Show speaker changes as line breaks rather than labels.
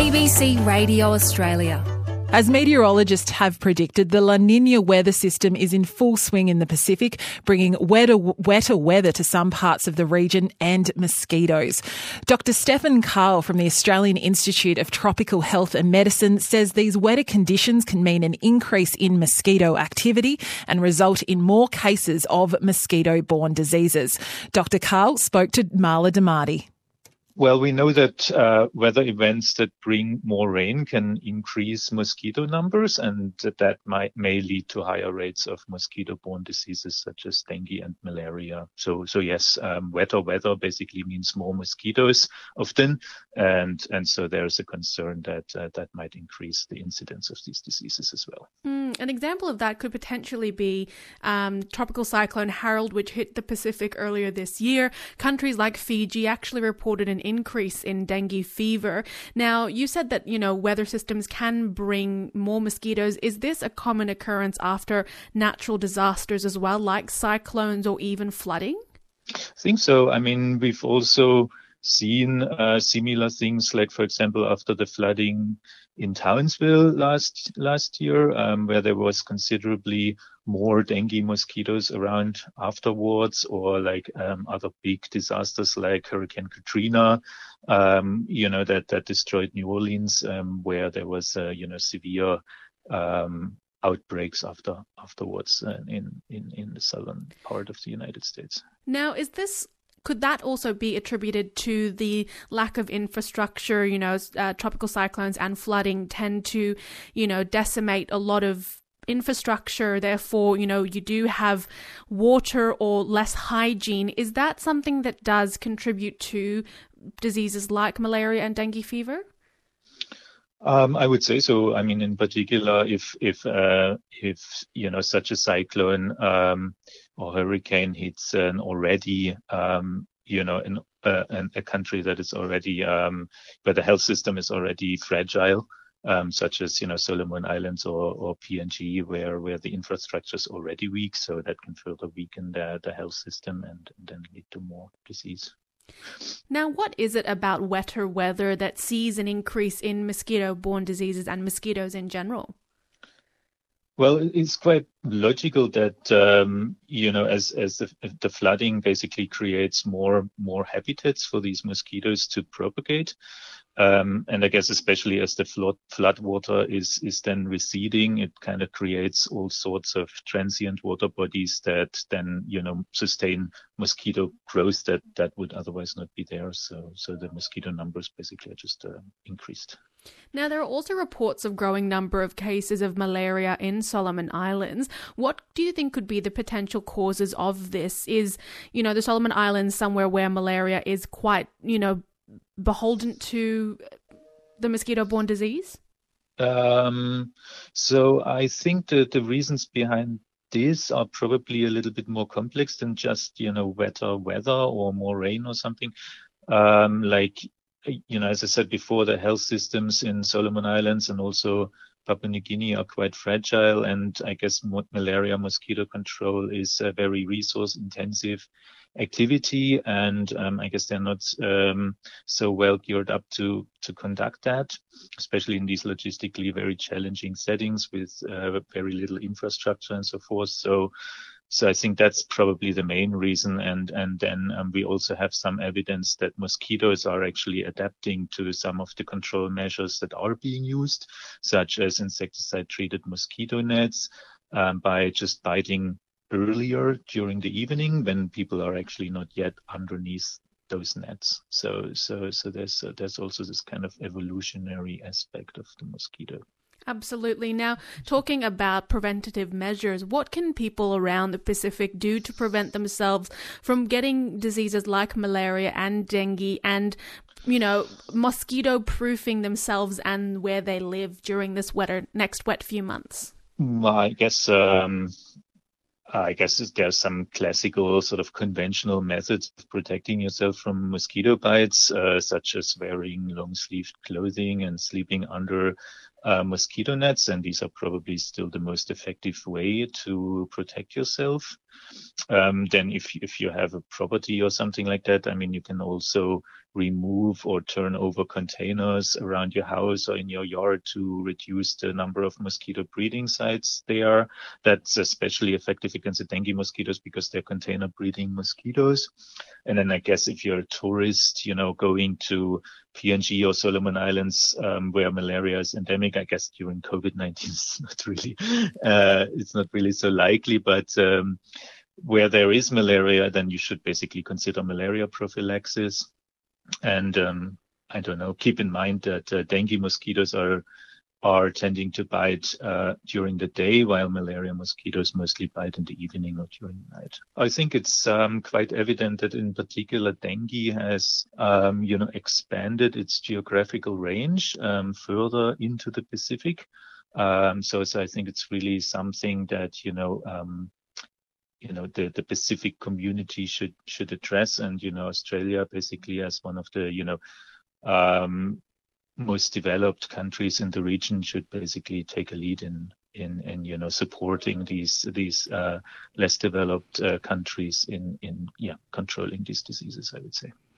ABC Radio Australia.
As meteorologists have predicted, the La Nina weather system is in full swing in the Pacific, bringing wetter weather to some parts of the region and mosquitoes. Dr. Stefan Karl from the Australian Institute of Tropical Health and Medicine says these wetter conditions can mean an increase in mosquito activity and result in more cases of mosquito-borne diseases. Dr. Karl spoke to Marla Damati.
Well, we know that weather events that bring more rain can increase mosquito numbers, and that may lead to higher rates of mosquito-borne diseases such as dengue and malaria. So yes, wetter weather basically means more mosquitoes often, and so there's a concern that that might increase the incidence of these diseases as well.
An example of that could potentially be Tropical Cyclone Harold, which hit the Pacific earlier this year. Countries like Fiji actually reported an increase in dengue fever. Now, you said that, weather systems can bring more mosquitoes. Is this a common occurrence after natural disasters as well, like cyclones or even flooding?
I think so. I mean, we've also seen similar things, like, for example, after the flooding in Townsville last year, where there was considerably more dengue mosquitoes around afterwards, or like other big disasters like Hurricane Katrina, that destroyed New Orleans, where there was severe outbreaks afterwards in the southern part of the United States.
Now, could that also be attributed to the lack of infrastructure? Tropical cyclones and flooding tend to, decimate a lot of infrastructure. Therefore, you do have water or less hygiene. Is that something that does contribute to diseases like malaria and dengue fever?
I would say so. I mean, in particular, if such a cyclone or hurricane hits an already a country that is already where the health system is already fragile, such as Solomon Islands or PNG, where the infrastructure is already weak, so that can further weaken the health system and then lead to more disease.
Now, what is it about wetter weather that sees an increase in mosquito-borne diseases and mosquitoes in general?
Well, it's quite logical that, as the flooding basically creates more habitats for these mosquitoes to propagate. And I guess especially as the flood water is then receding, it kind of creates all sorts of transient water bodies that then, sustain mosquito growth that would otherwise not be there. So the mosquito numbers basically are just increased.
Now, there are also reports of growing number of cases of malaria in Solomon Islands. What do you think could be the potential causes of this? Is, the Solomon Islands somewhere where malaria is quite, beholden to the mosquito-borne disease?
So I think that the reasons behind this are probably a little bit more complex than just, wetter weather or more rain or something. As I said before, the health systems in Solomon Islands and also Papua New Guinea are quite fragile, and I guess malaria mosquito control is a very resource-intensive activity, and I guess they're not so well geared up to conduct that, especially in these logistically very challenging settings with very little infrastructure and so forth. So I think that's probably the main reason. And then we also have some evidence that mosquitoes are actually adapting to some of the control measures that are being used, such as insecticide-treated mosquito nets, by just biting earlier during the evening when people are actually not yet underneath those nets. So there's also this kind of evolutionary aspect of the mosquito.
Absolutely. Now, talking about preventative measures, what can people around the Pacific do to prevent themselves from getting diseases like malaria and dengue and, mosquito-proofing themselves and where they live during this next wet few months?
Well, I guess there's some classical sort of conventional methods of protecting yourself from mosquito bites, such as wearing long-sleeved clothing and sleeping under mosquito nets, and these are probably still the most effective way to protect yourself. Then if you have a property or something like that, I mean, you can also remove or turn over containers around your house or in your yard to reduce the number of mosquito breeding sites there. That's especially effective against the dengue mosquitoes because they're container breeding mosquitoes. And then I guess if you're a tourist, going to PNG or Solomon Islands, where malaria is endemic, I guess during COVID-19 it's not really so likely, but where there is malaria, then you should basically consider malaria prophylaxis. And I don't know, keep in mind that dengue mosquitoes are tending to bite during the day, while malaria mosquitoes mostly bite in the evening or during the night. I think it's quite evident that in particular dengue has expanded its geographical range further into the Pacific. So I think it's really something that the Pacific community should address, and Australia basically as one of the most developed countries in the region should basically take a lead in supporting these less developed countries in controlling these diseases, I would say.